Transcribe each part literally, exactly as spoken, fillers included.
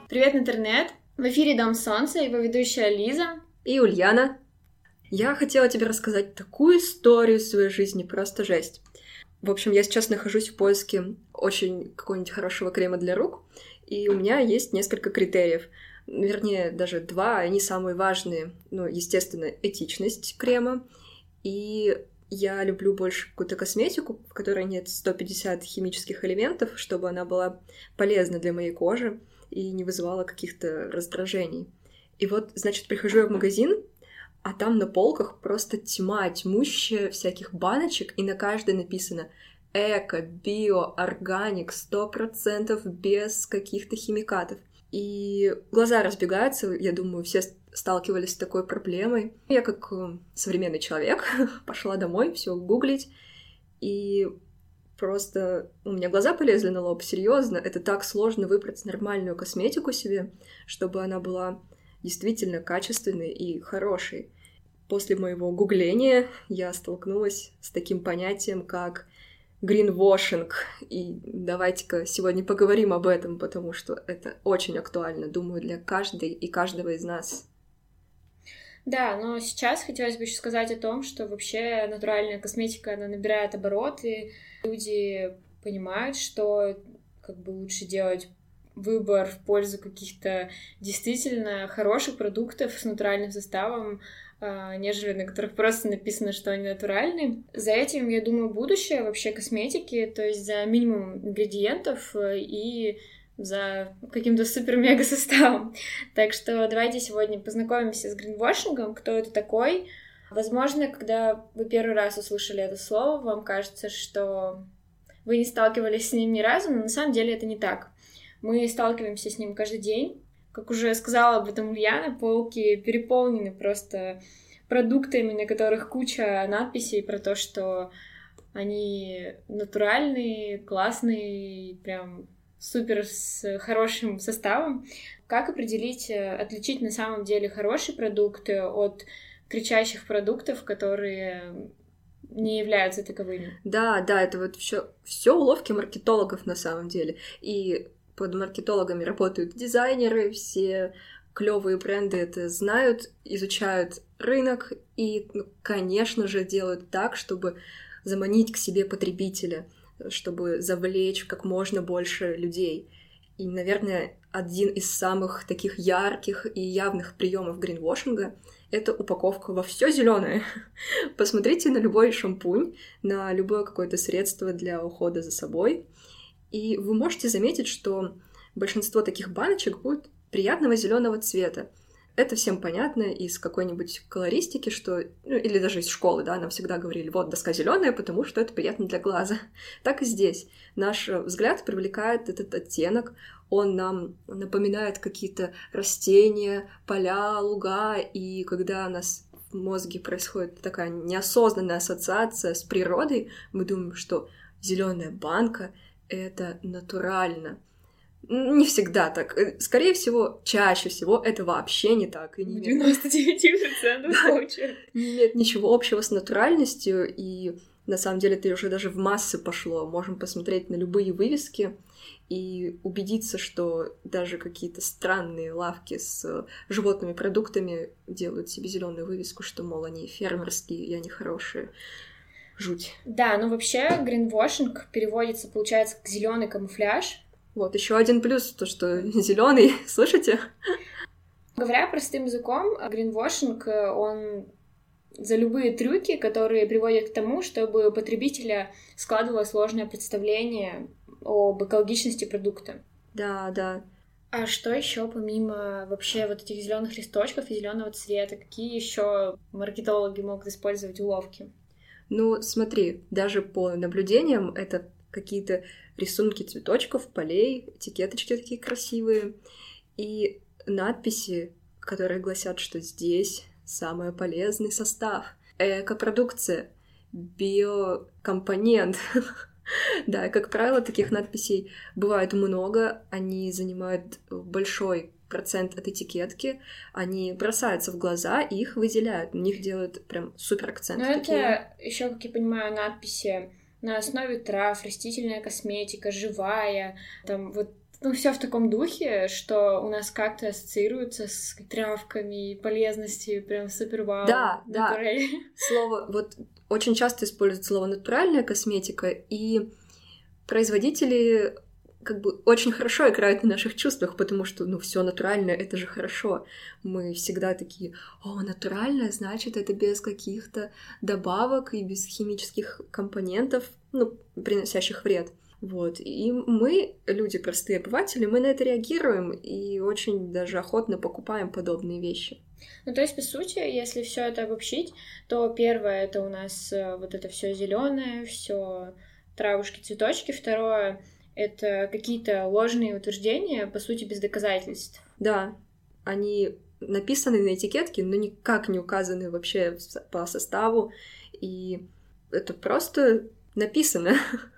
Привет, интернет! В эфире Дом Солнца, его ведущая Лиза и Ульяна. Я хотела тебе рассказать такую историю своей жизни, просто жесть. В общем, я сейчас нахожусь в поиске очень какого-нибудь хорошего крема для рук, и у меня есть несколько критериев. Вернее, даже два, они самые важные. Ну, естественно, этичность крема, и я люблю больше какую-то косметику, в которой нет сто пятьдесят химических элементов, чтобы она была полезна для моей кожи и не вызывала каких-то раздражений. И вот, значит, прихожу я в магазин, а там на полках просто тьма тьмущая всяких баночек, и на каждой написано эко, био, органик, сто процентов без каких-то химикатов. И глаза разбегаются, я думаю, все сталкивались с такой проблемой. Я как современный человек пошла домой все гуглить, и просто у меня глаза полезли на лоб, серьезно. Это так сложно выбрать нормальную косметику себе, чтобы она была действительно качественной и хорошей. После моего гугления я столкнулась с таким понятием, как гринвошинг. И давайте-ка сегодня поговорим об этом, потому что это очень актуально, думаю, для каждой и каждого из нас. Да, но сейчас хотелось бы еще сказать о том, что вообще натуральная косметика, она набирает обороты. Люди понимают, что как бы лучше делать выбор в пользу каких-то действительно хороших продуктов с натуральным составом, нежели на которых просто написано, что они натуральные. За этим, я думаю, будущее вообще косметики, то есть за минимум ингредиентов и за каким-то супер-мега составом. Так что давайте сегодня познакомимся с гринвошингом, кто это такой. Возможно, когда вы первый раз услышали это слово, вам кажется, что вы не сталкивались с ним ни разу, но на самом деле это не так. Мы сталкиваемся с ним каждый день. Как уже сказала об этом Ульяна, полки переполнены просто продуктами, на которых куча надписей про то, что они натуральные, классные, прям супер с хорошим составом. Как определить, отличить на самом деле хороший продукт от кричащих продуктов, которые не являются таковыми? Да, да, это вот все, все уловки маркетологов на самом деле. И под маркетологами работают дизайнеры, все клевые бренды это знают, изучают рынок и, ну, конечно же, делают так, чтобы заманить к себе потребителя, чтобы завлечь как можно больше людей. И, наверное, один из самых таких ярких и явных приемов гринвошинга — это упаковка во все зеленое. Посмотрите на любой шампунь, на любое какое-то средство для ухода за собой, и вы можете заметить, что большинство таких баночек будет приятного зеленого цвета. Это всем понятно из какой-нибудь колористики, что, ну, или даже из школы, да, нам всегда говорили, вот доска зеленая, потому что это приятно для глаза. Так и здесь. Наш взгляд привлекает этот оттенок, он нам напоминает какие-то растения, поля, луга, и когда у нас в мозге происходит такая неосознанная ассоциация с природой, мы думаем, что зеленая банка — это натурально. Не всегда так. Скорее всего, чаще всего это вообще не так. И не в девяносто девять процентов случаев. Не имеет ничего общего с натуральностью, и на самом деле это уже даже в массы пошло. Можем посмотреть на любые вывески и убедиться, что даже какие-то странные лавки с животными продуктами делают себе зеленую вывеску, что, мол, они фермерские и они хорошие. Жуть. Да, ну вообще гринвошинг переводится, получается, как зеленый камуфляж. Вот, еще один плюс, то, что зеленый, слышите? Говоря простым языком, гринвошинг, он за любые трюки, которые приводят к тому, чтобы у потребителя складывалось сложное представление об экологичности продукта. Да, да. А что еще помимо вообще вот этих зеленых листочков и зеленого цвета? Какие еще маркетологи могут использовать уловки? Ну, смотри, даже по наблюдениям это какие-то рисунки цветочков, полей, этикеточки такие красивые и надписи, которые гласят, что здесь самый полезный состав, экопродукция, биокомпонент. Да, и, как правило, таких надписей бывает много, они занимают большой процент от этикетки, они бросаются в глаза и их выделяют, на них делают прям супер акценты. Но такие. Это еще, как я понимаю, надписи на основе трав, растительная косметика, живая, там вот ну, все в таком духе, что у нас как-то ассоциируется с травками, полезностью, прям супер вау. Да, да. Слово, вот очень часто используют слово натуральная косметика, и производители как бы очень хорошо играют на наших чувствах, потому что, ну, все натуральное, это же хорошо. Мы всегда такие: о, натуральное, значит, это без каких-то добавок и без химических компонентов, ну, приносящих вред. Вот. И мы, люди, простые обыватели, мы на это реагируем и очень даже охотно покупаем подобные вещи. Ну, то есть, по сути, если все это обобщить, то первое — это у нас вот это все зеленое, все травушки, цветочки. Второе — это какие-то ложные утверждения, по сути, без доказательств. Да, они написаны на этикетке, но никак не указаны вообще по составу, и это просто написано.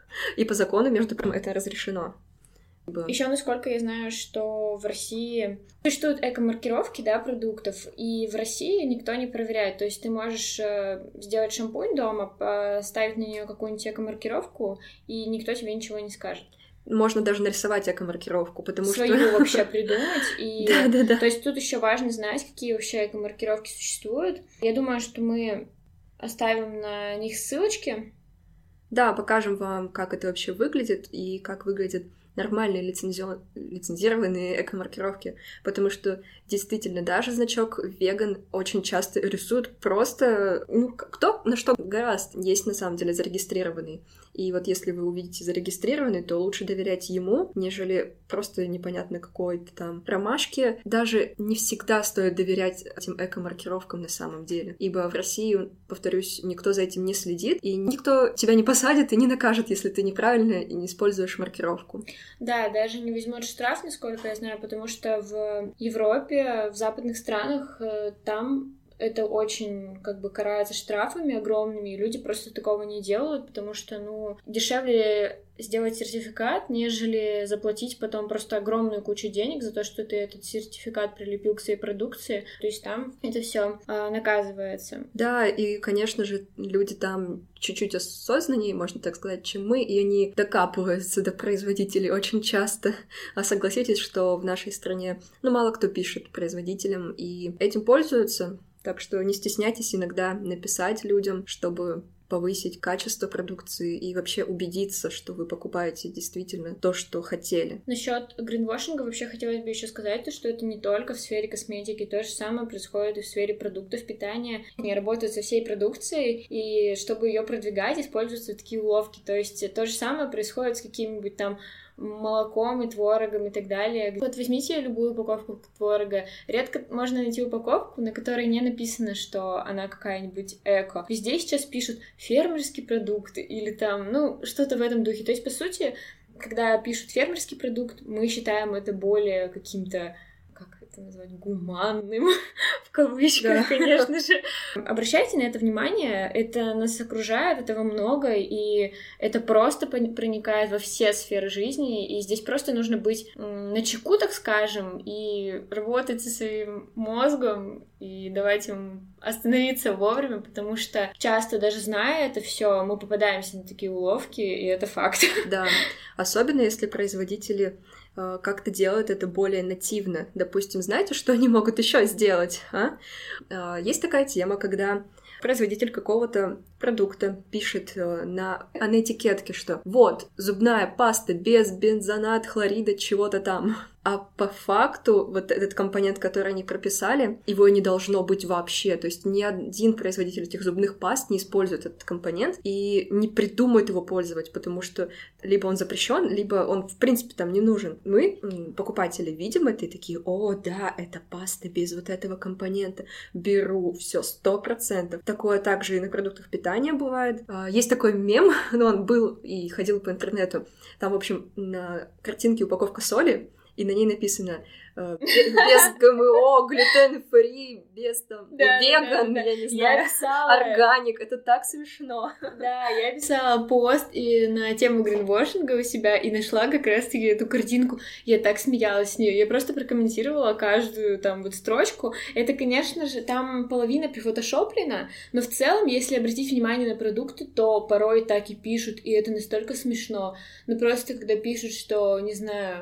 И по закону, между прочим, это разрешено. Еще, насколько я знаю, что в России существуют эко-маркировки, да, продуктов, и в России никто не проверяет. То есть ты можешь сделать шампунь дома, поставить на нее какую-нибудь эко-маркировку, и никто тебе ничего не скажет. Можно даже нарисовать эко-маркировку, потому Свою что... вообще придумать. И... Да, да, да. То есть тут еще важно знать, какие вообще эко-маркировки существуют. Я думаю, что мы оставим на них ссылочки. Да, покажем вам, как это вообще выглядит и как выглядят нормальные лицензи... лицензированные эко-маркировки, потому что действительно даже значок веган очень часто рисуют просто, ну, кто на что гораст, есть на самом деле зарегистрированный. И вот если вы увидите зарегистрированный, то лучше доверять ему, нежели просто непонятно какой-то там ромашке. Даже не всегда стоит доверять этим эко-маркировкам на самом деле, ибо в России, повторюсь, никто за этим не следит, и никто тебя не посадит и не накажет, если ты неправильно и не используешь маркировку. Да, даже не возьмут штраф, насколько я знаю, потому что в Европе, в западных странах, там это очень, как бы, карается штрафами огромными, и люди просто такого не делают, потому что, ну, дешевле сделать сертификат, нежели заплатить потом просто огромную кучу денег за то, что ты этот сертификат прилепил к своей продукции. То есть там это все а, наказывается. Да, и, конечно же, люди там чуть-чуть осознаннее, можно так сказать, чем мы, и они докапываются до производителей очень часто. А согласитесь, что в нашей стране, ну, мало кто пишет производителям, и этим пользуются. Так что не стесняйтесь иногда написать людям, чтобы повысить качество продукции и вообще убедиться, что вы покупаете действительно то, что хотели. Насчет гринвошинга вообще хотелось бы еще сказать, то, что это не только в сфере косметики, то же самое происходит и в сфере продуктов питания. Они работают со всей продукцией, и чтобы ее продвигать, используются такие уловки. То есть то же самое происходит с какими-нибудь там молоком и творогом и так далее. Вот возьмите любую упаковку творога. Редко можно найти упаковку, на которой не написано, что она какая-нибудь эко. Везде сейчас пишут фермерский продукт или там, ну, что-то в этом духе. То есть, по сути, когда пишут фермерский продукт, мы считаем это более каким-то, как это назвать, гуманным, в кавычках, да. Конечно же. Обращайте на это внимание, это нас окружает, этого много, и это просто проникает во все сферы жизни, и здесь просто нужно быть начеку, так скажем, и работать со своим мозгом, и давать им остановиться вовремя, потому что часто, даже зная это все, мы попадаемся на такие уловки, и это факт. Да, особенно если производители как-то делают это более нативно. Допустим, знаете, что они могут еще сделать? А? Есть такая тема, когда производитель какого-то продукта пишет на, на этикетке, что вот, зубная паста без бензонат, хлорида, чего-то там. А по факту вот этот компонент, который они прописали, его не должно быть вообще. То есть ни один производитель этих зубных паст не использует этот компонент и не придумает его пользовать, потому что либо он запрещен, либо он в принципе там не нужен. Мы, покупатели, видим это и такие: о, да, это паста без вот этого компонента. Беру, все сто процентов. Такое также и на продуктах питания бывает. Есть такой мем, но он был и ходил по интернету. Там, в общем, на картинке упаковка соли, и на ней написано э, без ГМО, глютен-фри, без там, да, веган, да, да, да. я не знаю, я писала... органик. Это так смешно. Да, я писала пост и на тему гринвошинга у себя и нашла как раз-таки эту картинку. Я так смеялась с нее. Я просто прокомментировала каждую там вот строчку. Это, конечно же, там половина прифотошоплена, но в целом, если обратить внимание на продукты, то порой так и пишут, и это настолько смешно. Ну просто когда пишут, что, не знаю...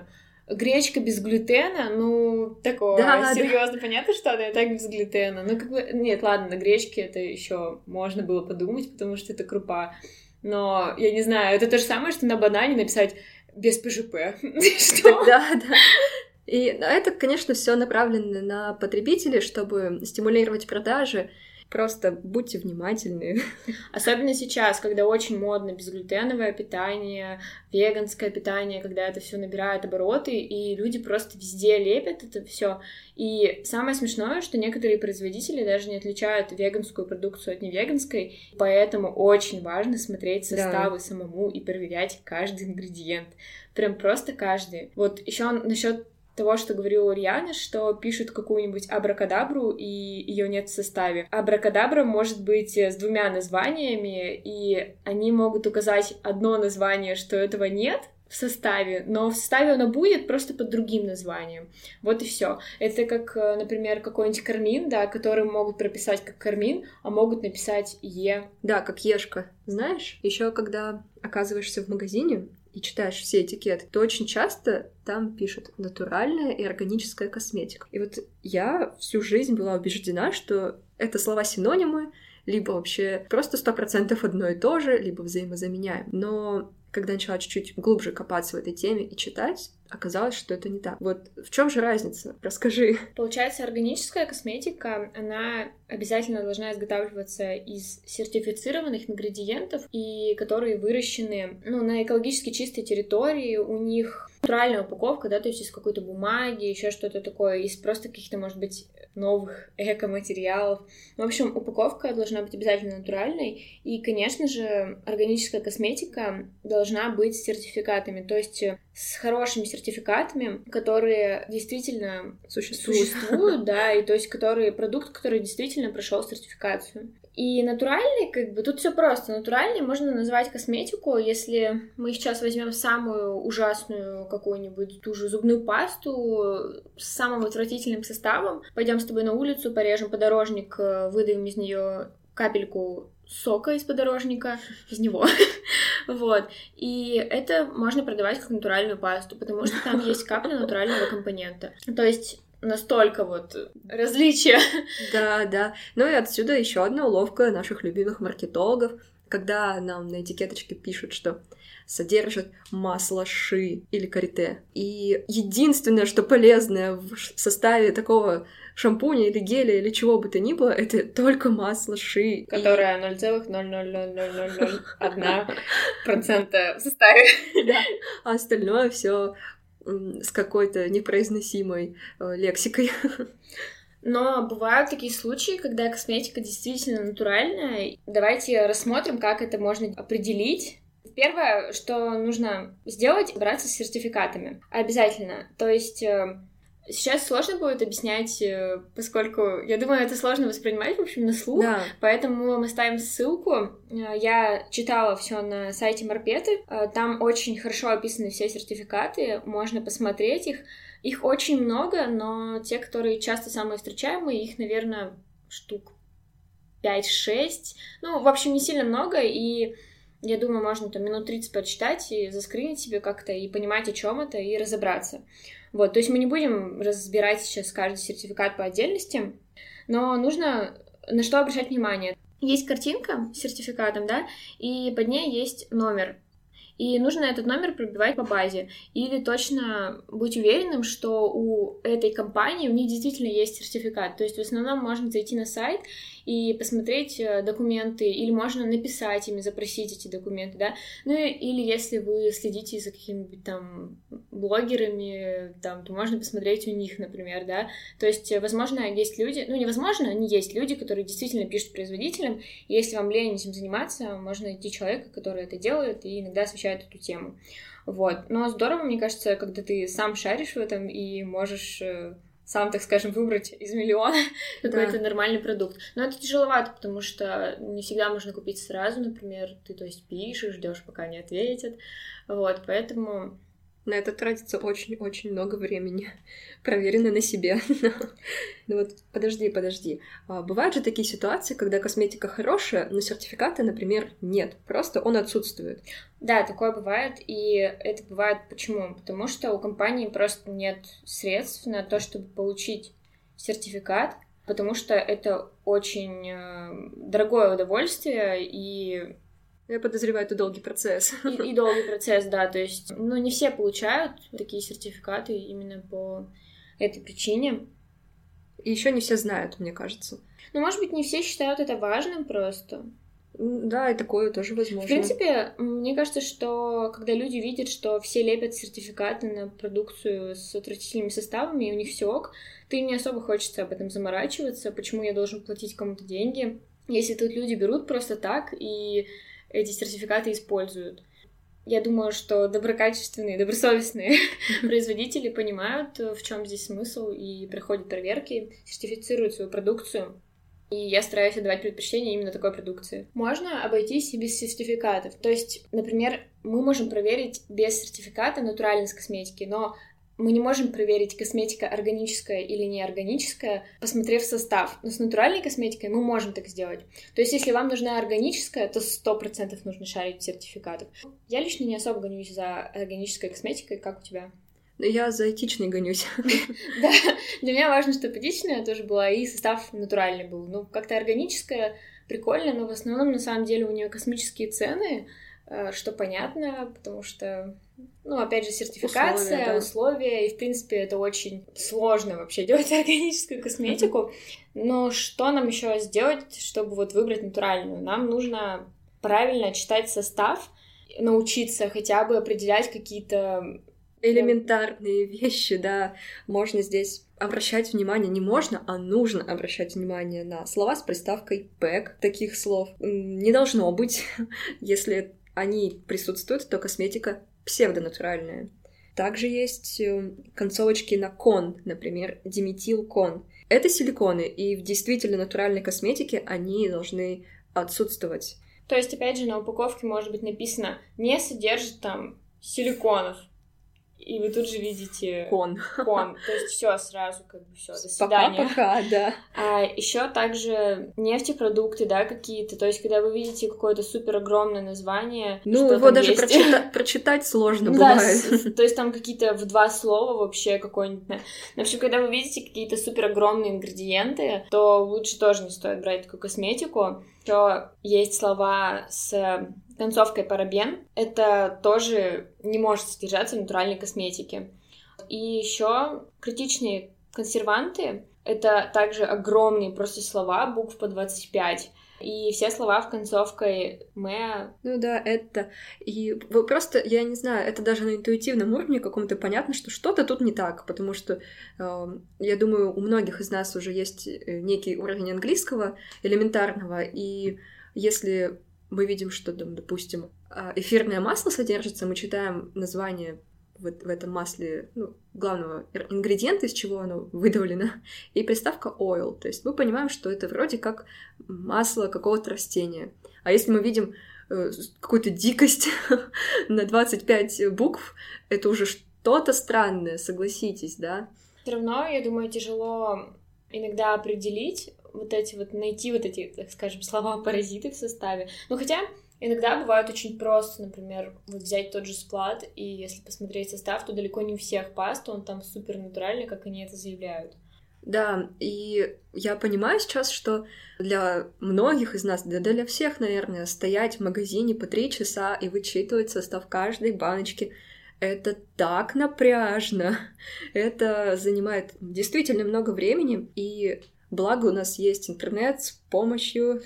Гречка без глютена, ну, такое, да, серьезно, да. понятно, что она и так без глютена. Ну, как бы, нет, ладно, на гречке это еще можно было подумать, потому что это крупа. Но, я не знаю, это то же самое, что на банане написать без ПЖП. Что? Да, да. И это, конечно, все направлено на потребителей, чтобы стимулировать продажи. Просто будьте внимательны. Особенно сейчас, когда очень модно безглютеновое питание, веганское питание, когда это все набирает обороты, и люди просто везде лепят это все. И самое смешное, что некоторые производители даже не отличают веганскую продукцию от невеганской, поэтому очень важно смотреть составы да. самому и проверять каждый ингредиент. Прям просто каждый. Вот еще насчет того, что говорила Ульяна, что пишут какую-нибудь абракадабру, и ее нет в составе. Абракадабра может быть с двумя названиями, и они могут указать одно название, что этого нет в составе, но в составе оно будет просто под другим названием. Вот и все. Это как, например, какой-нибудь кармин, да, который могут прописать как кармин, а могут написать Е. Да, как Ешка. Знаешь, еще когда оказываешься в магазине и читаешь все этикеты, то очень часто там пишут «натуральная и органическая косметика». И вот я всю жизнь была убеждена, что это слова-синонимы, либо вообще просто сто процентов одно и то же, либо взаимозаменяем. Но когда начала чуть-чуть глубже копаться в этой теме и читать, оказалось, что это не так. Вот в чем же разница? Расскажи. Получается, органическая косметика, она обязательно должна изготавливаться из сертифицированных ингредиентов, и которые выращены, ну, на экологически чистой территории, у них натуральная упаковка, да, то есть из какой-то бумаги, еще что-то такое, из просто каких-то, может быть, новых эко-материалов. В общем, упаковка должна быть обязательно натуральной, и, конечно же, органическая косметика должна быть с сертификатами, то есть с хорошими сертификатами, которые действительно существуют, существуют, да, и то есть которые продукт, который действительно прошел сертификацию. И натуральный, как бы, тут все просто. Натуральный можно назвать косметику, если мы сейчас возьмем самую ужасную какую-нибудь ту же зубную пасту с самым отвратительным составом, пойдем с тобой на улицу, порежем подорожник, выдаем из нее капельку сока из подорожника, из него, вот, и это можно продавать как натуральную пасту, потому что там есть капля натурального компонента, то есть настолько вот различия. Да, да. Ну и отсюда еще одна уловка наших любимых маркетологов, когда нам на этикеточке пишут, что содержит масло ши или карите. И единственное, что полезное в составе такого шампуня или геля или чего бы то ни было, это только масло ши. Которое ноль целых ноль ноль ноль ноль ноль ноль один процент в составе. Да, а остальное все с какой-то непроизносимой э, лексикой. Но бывают такие случаи, когда косметика действительно натуральная. Давайте рассмотрим, как это можно определить. Первое, что нужно сделать, браться с сертификатами. Обязательно. То есть сейчас сложно будет объяснять, поскольку, я думаю, это сложно воспринимать, в общем, на слух, да. Поэтому мы ставим ссылку. Я читала все на сайте Марпеты, там очень хорошо описаны все сертификаты, можно посмотреть их. Их очень много, но те, которые часто самые встречаемые, их, наверное, штук пять-шесть. Ну, в общем, не сильно много, и я думаю, можно там минут тридцать почитать и заскринить себе как-то, и понимать, о чем это, и разобраться. Вот, то есть мы не будем разбирать сейчас каждый сертификат по отдельности, но нужно на что обращать внимание. Есть картинка с сертификатом, да, и под ней есть номер. И нужно этот номер пробивать по базе. Или точно быть уверенным, что у этой компании, у них действительно есть сертификат. То есть в основном можно зайти на сайт и посмотреть документы, или можно написать ими, запросить эти документы, да. Ну или если вы следите за какими-нибудь там блогерами, там, то можно посмотреть у них, например, да. То есть, возможно, есть люди, ну невозможно, они есть люди, которые действительно пишут производителям, и если вам лень этим заниматься, можно найти человека, который это делает, и иногда освещает эту тему. Вот. Но здорово, мне кажется, когда ты сам шаришь в этом и можешь сам, так скажем, выбрать из миллиона какой-то да. нормальный продукт. Но это тяжеловато, потому что не всегда можно купить сразу, например. Ты, то есть, пишешь, ждешь, пока не ответят. Вот, поэтому На это тратится очень-очень много времени. Проверено на себе. Ну вот, подожди, подожди. А бывают же такие ситуации, когда косметика хорошая, но сертификата, например, нет. Просто он отсутствует. Да, такое бывает. И это бывает почему? Потому что у компании просто нет средств на то, чтобы получить сертификат, потому что это очень э, дорогое удовольствие и... Я подозреваю, это долгий процесс. И, и долгий процесс, да. То есть, ну, не все получают такие сертификаты именно по этой причине. И еще не все знают, мне кажется. Ну, может быть, не все считают это важным просто. Да, и такое тоже возможно. В принципе, мне кажется, что когда люди видят, что все лепят сертификаты на продукцию с отвратительными составами, и у них все ок, то им не особо хочется об этом заморачиваться. Почему я должен платить кому-то деньги, если тут люди берут просто так и эти сертификаты используют? Я думаю, что доброкачественные, добросовестные производители понимают, в чем здесь смысл, и проходят проверки, сертифицируют свою продукцию. И я стараюсь отдавать предпочтение именно такой продукции. Можно обойтись и без сертификатов. То есть, например, мы можем проверить без сертификата натуральность косметики, но мы не можем проверить, косметика органическая или неорганическая, посмотрев состав. Но с натуральной косметикой мы можем так сделать. То есть, если вам нужна органическая, то сто процентов нужно шарить в сертификатах. Я лично не особо гонюсь за органической косметикой, как у тебя? Я за этичной гонюсь. Да, для меня важно, чтобы этичная тоже была, и состав натуральный был. Ну, как-то органическая, прикольно, но в основном, на самом деле, у нее космические цены, что понятно, потому что, ну, опять же, сертификация, условия, да. условия, и, в принципе, это очень сложно вообще делать органическую косметику. Но что нам еще сделать, чтобы вот выбрать натуральную? Нам нужно правильно читать состав, научиться хотя бы определять какие-то... элементарные вещи, да, можно здесь обращать внимание, не можно, а нужно обращать внимание на слова с приставкой «пэк». Таких слов не должно быть. Если они присутствуют, то косметика псевдонатуральная. Также есть концовочки на «кон», например, диметил-кон. Это силиконы, и в действительно натуральной косметике они должны отсутствовать. То есть, опять же, на упаковке может быть написано «не содержит там силиконов». И вы тут же видите кон. Кон. То есть все сразу, как бы все, до свидания. Пока-пока, да. А еще также нефтепродукты, да, какие-то. То есть, когда вы видите какое-то супер огромное название. Ну, его даже прочита- прочитать сложно да, бывает. С- то есть там какие-то в два слова вообще какой-нибудь. В общем, когда вы видите какие-то супер огромные ингредиенты, то лучше тоже не стоит брать такую косметику. Еще есть слова с концовкой парабен. Это тоже не может содержаться в натуральной косметике. И еще критичные консерванты — это также огромные просто слова, букв по двадцать пять. И все слова в концовкой «мэ». Ну да, это... И просто, я не знаю, это даже на интуитивном уровне каком-то понятно, что что-то тут не так, потому что, э, я думаю, у многих из нас уже есть некий уровень английского элементарного, и если мы видим, что, там, допустим, эфирное масло содержится, мы читаем название в, в этом масле, ну, главного ингредиента, из чего оно выдавлено, и приставка oil. То есть мы понимаем, что это вроде как масло какого-то растения. А если мы видим э, какую-то дикость на двадцать пять букв, это уже что-то странное, согласитесь, да? Все равно, я думаю, тяжело иногда определить вот эти вот, найти вот эти, так скажем, слова-паразиты в составе. Ну, хотя иногда бывает очень просто, например, вот взять тот же сплат, и если посмотреть состав, то далеко не у всех паст, он там супер натуральный, как они это заявляют. Да, и я понимаю сейчас, что для многих из нас, да для всех, наверное, стоять в магазине по три часа и вычитывать состав каждой баночки — это так напряжно. Это занимает действительно много времени, и благо у нас есть интернет с помощью,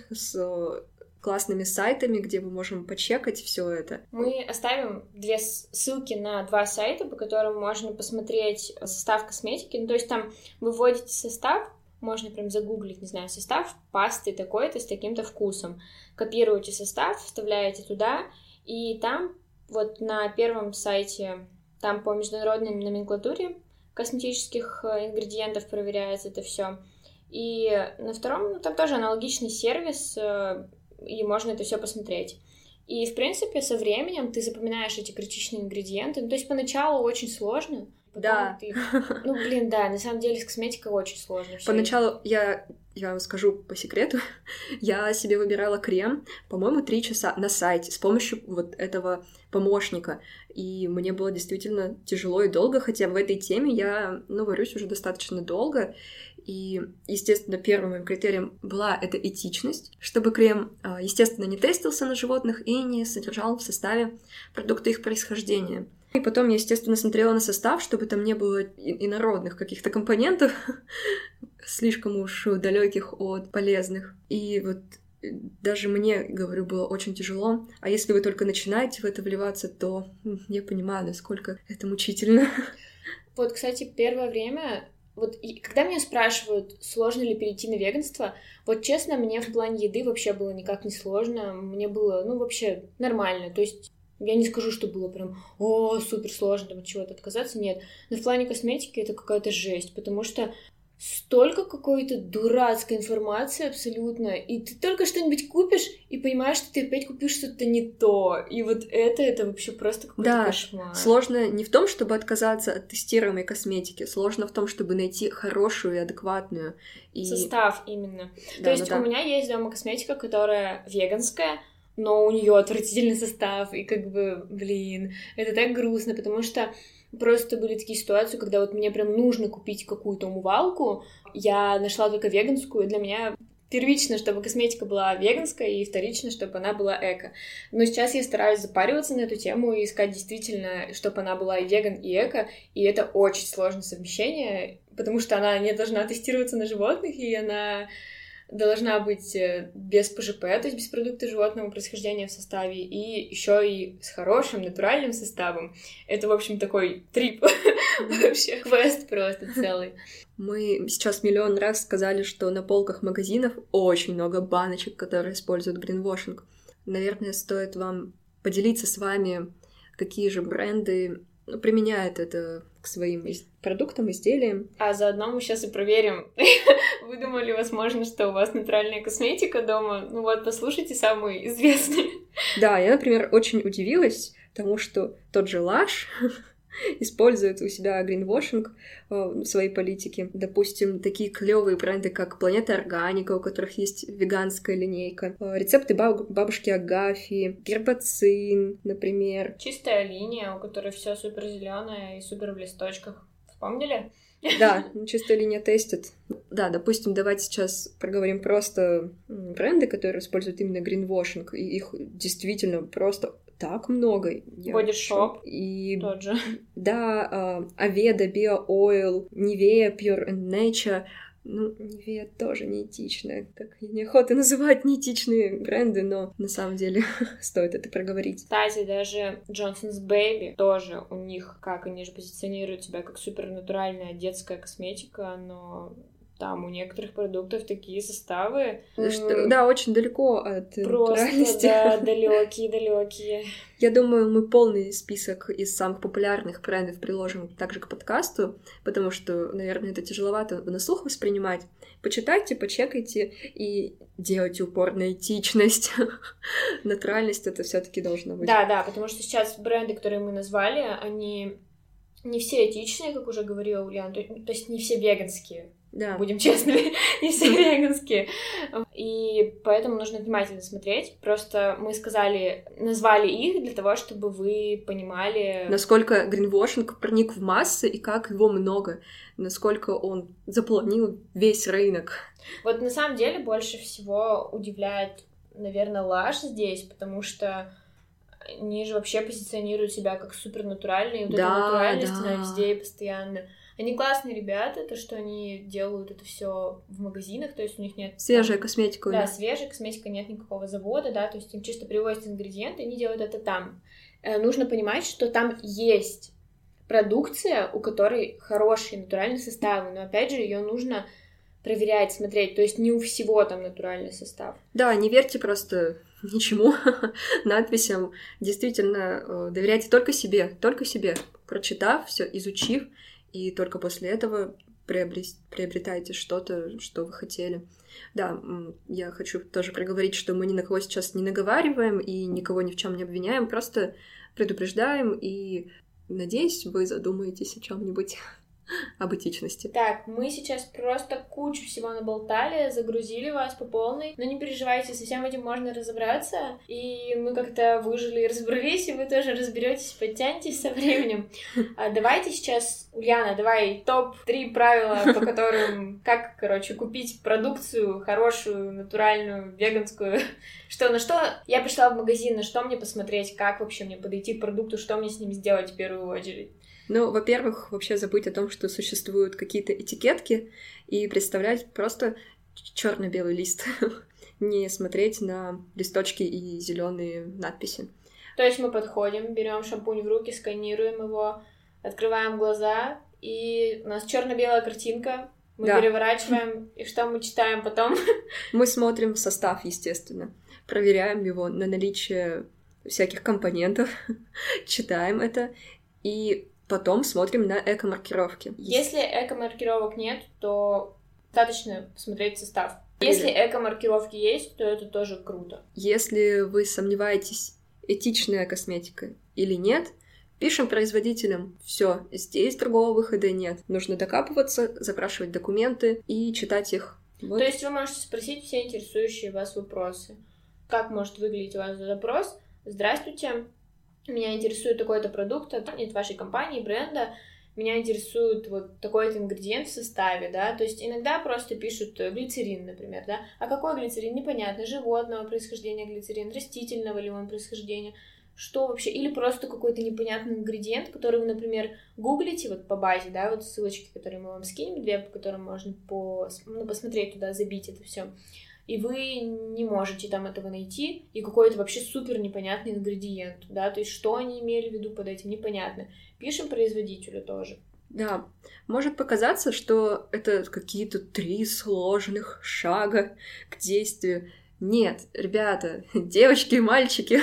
с классными сайтами, где мы можем почекать все это. Мы оставим две ссылки на два сайта, по которым можно посмотреть состав косметики. Ну, то есть там вы вводите состав, можно прям загуглить, не знаю, состав пасты такой-то с таким-то вкусом. Копируете состав, вставляете туда, и там вот на первом сайте, там по международной номенклатуре косметических ингредиентов проверяется это все. И на втором, ну, там тоже аналогичный сервис, и можно это все посмотреть. И, в принципе, со временем ты запоминаешь эти критичные ингредиенты. Ну, то есть поначалу очень сложно. Да. Ты... Ну, блин, да, на самом деле с косметикой очень сложно. Поначалу я, я вам скажу по секрету, я себе выбирала крем, по-моему, три часа на сайте с помощью вот этого помощника. И мне было действительно тяжело и долго, хотя в этой теме я, ну, варюсь уже достаточно долго. И, естественно, первым моим критерием была эта этичность, чтобы крем, естественно, не тестился на животных и не содержал в составе продукты их происхождения. И потом я, естественно, смотрела на состав, чтобы там не было инородных каких-то компонентов, слишком уж далеких от полезных. И вот даже мне, говорю, было очень тяжело. А если вы только начинаете в это вливаться, то я понимаю, насколько это мучительно. Вот, кстати, первое время... Вот и когда меня спрашивают, сложно ли перейти на веганство, вот честно, мне в плане еды вообще было никак не сложно, мне было, ну, вообще нормально, то есть я не скажу, что было прям, о, супер сложно там от чего-то отказаться, нет, но в плане косметики это какая-то жесть, потому что столько какой-то дурацкой информации абсолютно, и ты только что-нибудь купишь и понимаешь, что ты опять купишь что-то не то, и вот это, это вообще просто какой-то да, кошмар. Сложно не в том, чтобы отказаться от тестируемой косметики, сложно в том, чтобы найти хорошую и адекватную. И... Состав именно. Да, то есть да, у да. меня есть дома косметика, которая веганская, но у нее отвратительный состав, и как бы, блин, это так грустно, потому что просто были такие ситуации, когда вот мне прям нужно купить какую-то умывалку, я нашла только веганскую, и для меня первично, чтобы косметика была веганская, и вторично, чтобы она была эко. Но сейчас я стараюсь запариваться на эту тему и искать действительно, чтобы она была и веган, и эко, и это очень сложное совмещение, потому что она не должна тестироваться на животных, и она должна быть без ПЖП, то есть без продукта животного происхождения в составе, и еще и с хорошим натуральным составом. Это, в общем, такой трип, вообще квест просто целый. Мы сейчас миллион раз сказали, что на полках магазинов очень много баночек, которые используют гринвошинг. Наверное, стоит вам поделиться с вами, какие же бренды применяют это к своим продуктам, изделиям. А заодно мы сейчас и проверим. Вы думали, возможно, что у вас натуральная косметика дома? Ну вот, послушайте самые известные. Да, я, например, очень удивилась тому, что тот же Lush использует у себя гринвошинг в своей политике. Допустим, такие клевые бренды, как Планета Органика, у которых есть веганская линейка, рецепты баб- бабушки Агафьи, Гербацин, например. Чистая линия, у которой все супер зеленое и супер в листочках. Вспомнили? Да, чистая линия тестит. Да, допустим, давайте сейчас проговорим просто бренды, которые используют именно гринвошинг, и их действительно просто так много. Body Shop и... тот же. Да, Aveda, Bio Oil, Nivea, Pure and Nature. Ну, Nivea тоже неэтичная. Так неохота называть неэтичные бренды, но на самом деле стоит это проговорить. Кстати, даже Johnson's Baby тоже у них, как они же позиционируют себя как супернатуральная детская косметика, но там у некоторых продуктов такие составы. Что, да, очень далеко от просто, натуральности. Да, далекие, далекие. Я думаю, мы полный список из самых популярных брендов приложим также к подкасту, потому что, наверное, это тяжеловато на слух воспринимать. Почитайте, почекайте и делайте упор на этичность. Натуральность это все-таки должно быть. Да, да, потому что сейчас бренды, которые мы назвали, они не все этичные, как уже говорила Ульяна, то, то есть не все веганские. Да. Будем честными, не все веганские. И поэтому нужно внимательно смотреть. Просто мы сказали, назвали их для того, чтобы вы понимали... Насколько гринвошинг проник в массы и как его много. Насколько он заполонил весь рынок. Вот на самом деле больше всего удивляет, наверное, Lush здесь, потому что они же вообще позиционируют себя как супернатуральные. Вот да, эта натуральность, да. она везде и постоянно. Они классные ребята, то, что они делают это все в магазинах, то есть у них нет... Свежая косметика. Да, свежая косметика, нет никакого завода, да, то есть им чисто привозят ингредиенты, они делают это там. Э, нужно понимать, что там есть продукция, у которой хорошие натуральные составы, но, опять же, ее нужно проверять, смотреть, то есть не у всего там натуральный состав. Да, не верьте просто ничему, надписям, действительно, доверяйте только себе, только себе, прочитав все, изучив, и только после этого приобрести, приобретайте что-то, что вы хотели. Да, я хочу тоже проговорить, что мы ни на кого сейчас не наговариваем и никого ни в чем не обвиняем, просто предупреждаем и, надеюсь, вы задумаетесь о чем-нибудь. Об этичности. Так, мы сейчас просто кучу всего наболтали, загрузили вас по полной, но не переживайте, со всем этим можно разобраться, и мы как-то выжили и разобрались, и вы тоже разберетесь, подтянетесь со временем. А давайте сейчас, Ульяна, давай топ три правила, по которым, как, короче, купить продукцию хорошую, натуральную, веганскую. Что, на что я пришла в магазин, на что мне посмотреть, как вообще мне подойти к продукту, что мне с ним сделать в первую очередь. Ну, во-первых, вообще забыть о том, что существуют какие-то этикетки, и представлять просто черно-белый лист, не смотреть на листочки и зеленые надписи. То есть мы подходим, берем шампунь в руки, сканируем его, открываем глаза, и у нас черно-белая картинка, мы да. переворачиваем, и что мы читаем потом? Мы смотрим состав, естественно, проверяем его на наличие всяких компонентов, читаем это, и потом смотрим на эко-маркировки. Если эко-маркировок нет, то достаточно посмотреть состав. Если эко-маркировки есть, то это тоже круто. Если вы сомневаетесь, этичная косметика или нет, пишем производителям. Все, здесь другого выхода нет. Нужно докапываться, запрашивать документы и читать их. Вот. То есть вы можете спросить все интересующие вас вопросы. Как может выглядеть у вас запрос? Здравствуйте. Меня интересует такой-то продукт от вашей компании, бренда, меня интересует вот такой-то ингредиент в составе, да, то есть иногда просто пишут глицерин, например, да, а какой глицерин, непонятно, животного происхождения глицерин, растительного ли он происхождения, что вообще, или просто какой-то непонятный ингредиент, который вы, например, гуглите вот по базе, да, вот ссылочки, которые мы вам скинем, две, по которым можно по, ну, посмотреть туда, забить это все. И вы не можете там этого найти, и какой-то вообще супер непонятный ингредиент, да, то есть что они имели в виду под этим, непонятно. Пишем производителю тоже. Да, может показаться, что это какие-то три сложных шага к действию. Нет, ребята, девочки и мальчики,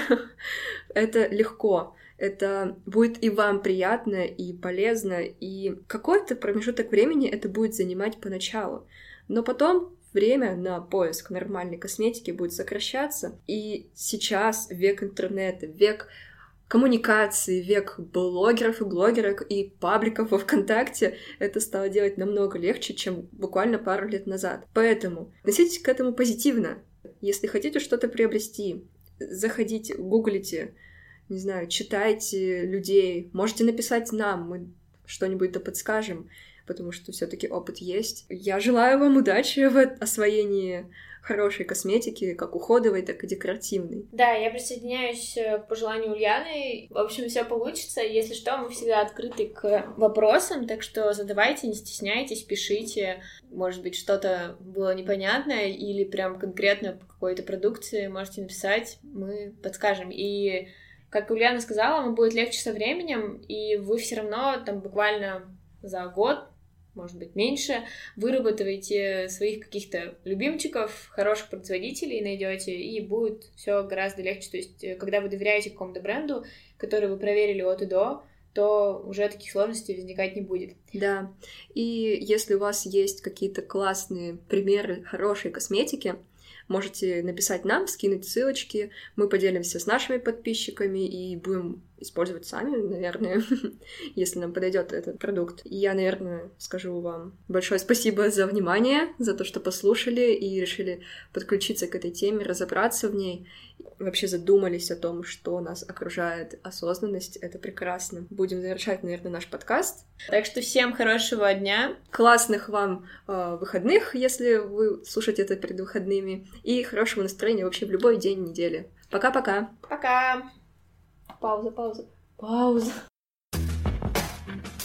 это легко. Это будет и вам приятно, и полезно, и какой-то промежуток времени это будет занимать поначалу. Но потом время на поиск нормальной косметики будет сокращаться, и сейчас век интернета, век коммуникации, век блогеров и блогерок и пабликов во ВКонтакте это стало делать намного легче, чем буквально пару лет назад. Поэтому относитесь к этому позитивно. Если хотите что-то приобрести, заходите, гуглите, не знаю, читайте людей, можете написать нам, мы что-нибудь да подскажем, потому что все-таки опыт есть. Я желаю вам удачи в освоении хорошей косметики, как уходовой, так и декоративной. Да, я присоединяюсь к пожеланию Ульяны. В общем, все получится. Если что, мы всегда открыты к вопросам, так что задавайте, не стесняйтесь, пишите. Может быть, что-то было непонятное или прям конкретно по какой-то продукции можете написать, мы подскажем. И, как Ульяна сказала, вам будет легче со временем, и вы все равно там буквально за год, может быть, меньше, выработываете своих каких-то любимчиков, хороших производителей найдете, и будет все гораздо легче. То есть, когда вы доверяете какому-то бренду, который вы проверили от и до, то уже таких сложностей возникать не будет. Да, и если у вас есть какие-то классные примеры хорошей косметики, можете написать нам, скинуть ссылочки, мы поделимся с нашими подписчиками и будем использовать сами, наверное, если нам подойдет этот продукт. И я, наверное, скажу вам большое спасибо за внимание, за то, что послушали и решили подключиться к этой теме, разобраться в ней, вообще задумались о том, что нас окружает. Осознанность — это прекрасно. Будем завершать, наверное, наш подкаст. Так что всем хорошего дня. Классных вам э, выходных, если вы слушаете это перед выходными. И хорошего настроения вообще в любой день недели. Пока-пока. Пока. Пауза, пауза. Пауза.